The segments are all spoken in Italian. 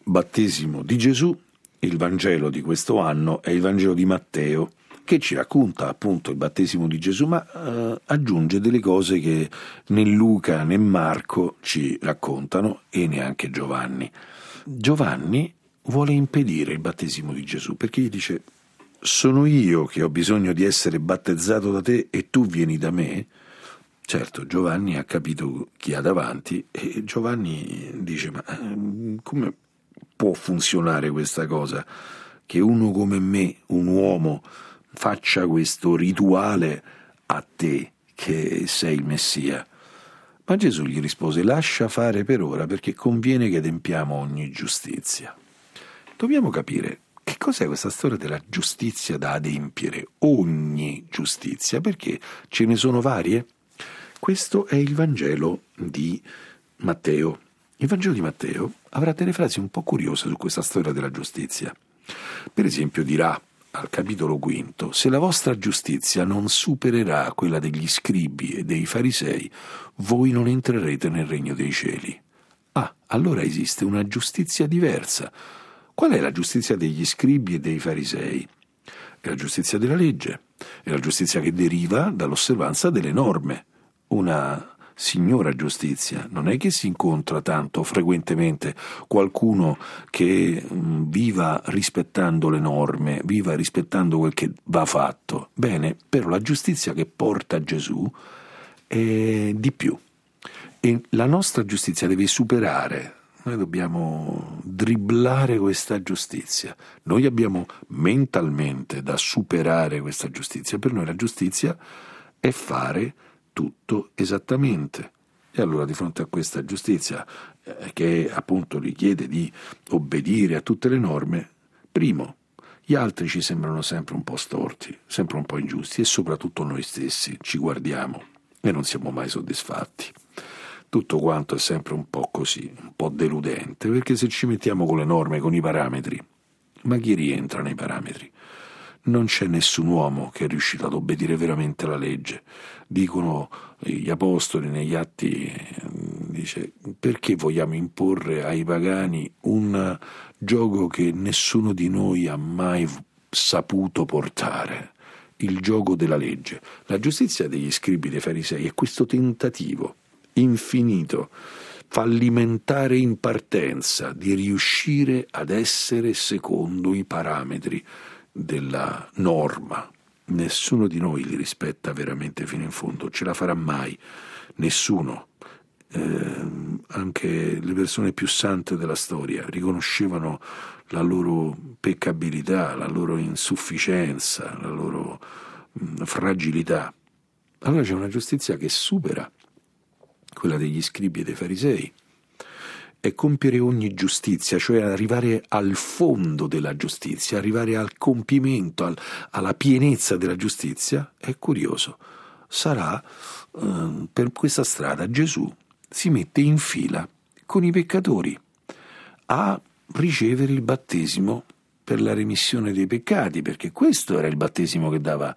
battesimo di Gesù, il Vangelo di questo anno è il Vangelo di Matteo, che ci racconta appunto il battesimo di Gesù, ma aggiunge delle cose che né Luca né Marco ci raccontano e neanche Giovanni. Giovanni vuole impedire il battesimo di Gesù perché gli dice: sono io che ho bisogno di essere battezzato da te e tu vieni da me? Certo, Giovanni ha capito chi ha davanti e Giovanni dice: ma come può funzionare questa cosa? Che uno come me, un uomo, faccia questo rituale a te che sei il Messia? Ma Gesù gli rispose: lascia fare per ora, perché conviene che adempiamo ogni giustizia. Dobbiamo capire che cos'è questa storia della giustizia da adempiere, ogni giustizia, perché ce ne sono varie. Questo è il Vangelo di Matteo. Il Vangelo di Matteo avrà delle frasi un po' curiose su questa storia della giustizia. Per esempio dirà al capitolo 5: se la vostra giustizia non supererà quella degli scribi e dei farisei, voi non entrerete nel regno dei cieli. Ah, allora esiste una giustizia diversa. Qual è la giustizia degli scribi e dei farisei? È la giustizia della legge, è la giustizia che deriva dall'osservanza delle norme. Una signora giustizia. Non è che si incontra tanto frequentemente qualcuno che viva rispettando le norme, viva rispettando quel che va fatto. Bene, però la giustizia che porta Gesù è di più. E la nostra giustizia deve superare. Noi dobbiamo dribblare questa giustizia. Noi abbiamo mentalmente da superare questa giustizia. Per noi la giustizia è fare tutto esattamente. E allora di fronte a questa giustizia che appunto richiede di obbedire a tutte le norme, primo, gli altri ci sembrano sempre un po' storti, sempre un po' ingiusti, e soprattutto noi stessi ci guardiamo e non siamo mai soddisfatti. Tutto quanto è sempre un po' così, un po' deludente, perché se ci mettiamo con le norme, con i parametri, ma chi rientra nei parametri? Non c'è nessun uomo che è riuscito ad obbedire veramente alla legge. Dicono gli apostoli negli atti, dice: perché vogliamo imporre ai pagani un giogo che nessuno di noi ha mai saputo portare? Il giogo della legge. La giustizia degli scribi dei farisei è questo tentativo infinito, fallimentare in partenza, di riuscire ad essere secondo i parametri della norma. Nessuno di noi li rispetta veramente fino in fondo, ce la farà mai nessuno. Anche le persone più sante della storia riconoscevano la loro peccabilità, la loro insufficienza, la loro fragilità. Allora c'è una giustizia che supera quella degli scribi e dei farisei. È compiere ogni giustizia, cioè arrivare al fondo della giustizia, arrivare al compimento, alla pienezza della giustizia. È curioso, sarà per questa strada Gesù si mette in fila con i peccatori a ricevere il battesimo per la remissione dei peccati, perché questo era il battesimo che dava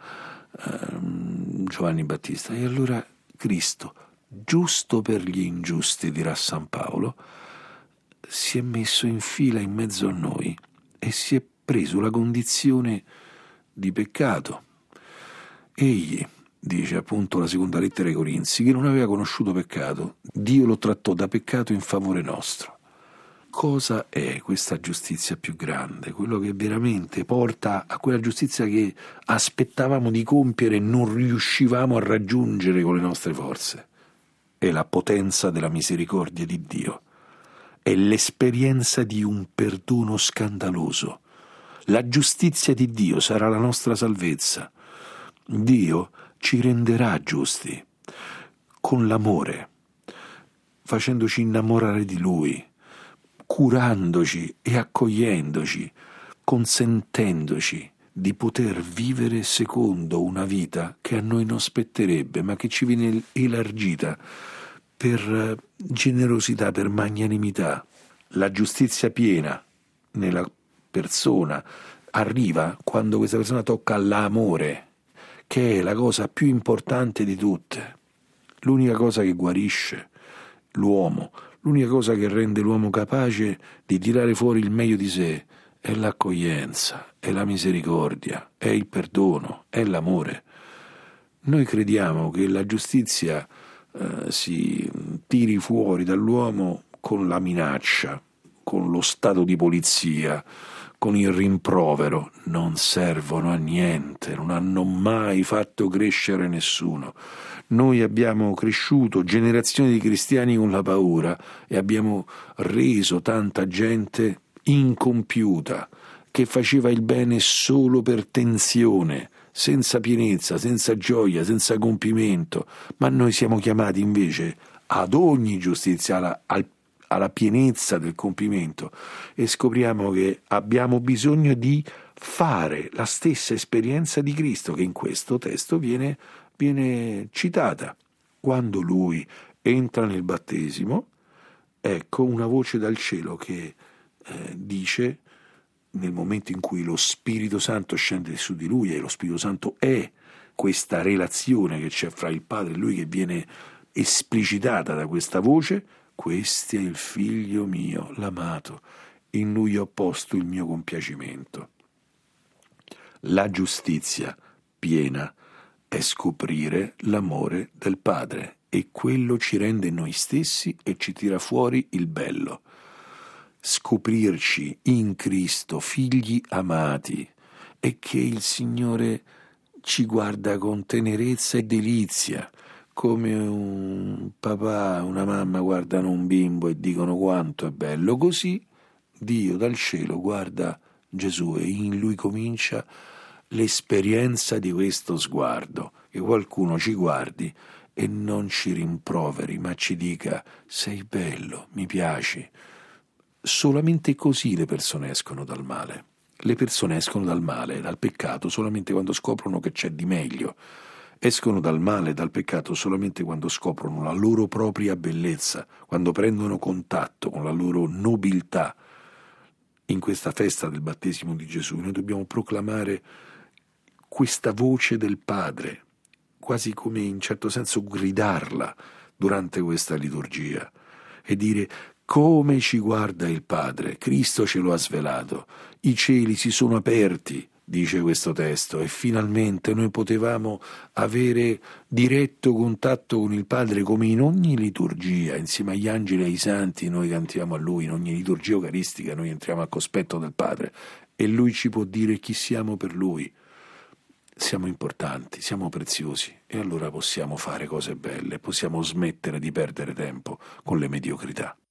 Giovanni Battista. E allora Cristo, giusto per gli ingiusti, dirà San Paolo, si è messo in fila in mezzo a noi e si è preso la condizione di peccato. Egli, dice appunto la seconda lettera ai Corinzi, che non aveva conosciuto peccato, Dio lo trattò da peccato in favore nostro. Cosa è questa giustizia più grande? Quello che veramente porta a quella giustizia che aspettavamo di compiere e non riuscivamo a raggiungere con le nostre forze. È la potenza della misericordia di Dio. È l'esperienza di un perdono scandaloso. La giustizia di Dio sarà la nostra salvezza. Dio ci renderà giusti con l'amore, facendoci innamorare di Lui, curandoci e accogliendoci, consentendoci di poter vivere secondo una vita che a noi non spetterebbe, ma che ci viene elargita per generosità, per magnanimità. La giustizia piena nella persona arriva quando questa persona tocca l'amore, che è la cosa più importante di tutte, l'unica cosa che guarisce l'uomo, L'unica cosa che rende l'uomo capace di tirare fuori il meglio di sé è l'accoglienza, è la misericordia, è il perdono, è l'amore. Noi crediamo che la giustizia si tiri fuori dall'uomo con la minaccia, con lo stato di polizia, con il rimprovero. Non servono a niente, non hanno mai fatto crescere nessuno. Noi abbiamo cresciuto generazioni di cristiani con la paura e abbiamo reso tanta gente incompiuta, che faceva il bene solo per tensione, senza pienezza, senza gioia, senza compimento. Ma noi siamo chiamati invece ad ogni giustizia, alla pienezza del compimento, e scopriamo che abbiamo bisogno di fare la stessa esperienza di Cristo, che in questo testo viene citata. Quando lui entra nel battesimo, ecco una voce dal cielo che dice, nel momento in cui lo Spirito Santo scende su di lui, e lo Spirito Santo è questa relazione che c'è fra il Padre e lui, che viene esplicitata da questa voce: questo è il figlio mio, l'amato, in lui ho posto il mio compiacimento. La giustizia piena è scoprire l'amore del Padre, e quello ci rende noi stessi e ci tira fuori il bello. Scoprirci in Cristo figli amati, e che il Signore ci guarda con tenerezza e delizia, come un papà, una mamma guardano un bimbo e dicono quanto è bello. Così Dio dal cielo guarda Gesù, e in lui comincia l'esperienza di questo sguardo, che qualcuno ci guardi e non ci rimproveri, ma ci dica: sei bello, mi piaci. Solamente così le persone escono dal male. Le persone escono dal male, dal peccato, solamente quando scoprono che c'è di meglio. Escono dal male, dal peccato, solamente quando scoprono la loro propria bellezza, quando prendono contatto con la loro nobiltà. In questa festa del battesimo di Gesù noi dobbiamo proclamare questa voce del Padre, quasi come in certo senso gridarla durante questa liturgia, e dire: come ci guarda il Padre, Cristo ce lo ha svelato, i cieli si sono aperti, dice questo testo, e finalmente noi potevamo avere diretto contatto con il Padre, come in ogni liturgia, insieme agli angeli e ai santi noi cantiamo a Lui, in ogni liturgia eucaristica noi entriamo al cospetto del Padre, e Lui ci può dire chi siamo per Lui. Siamo importanti, siamo preziosi, e allora possiamo fare cose belle, possiamo smettere di perdere tempo con le mediocrità.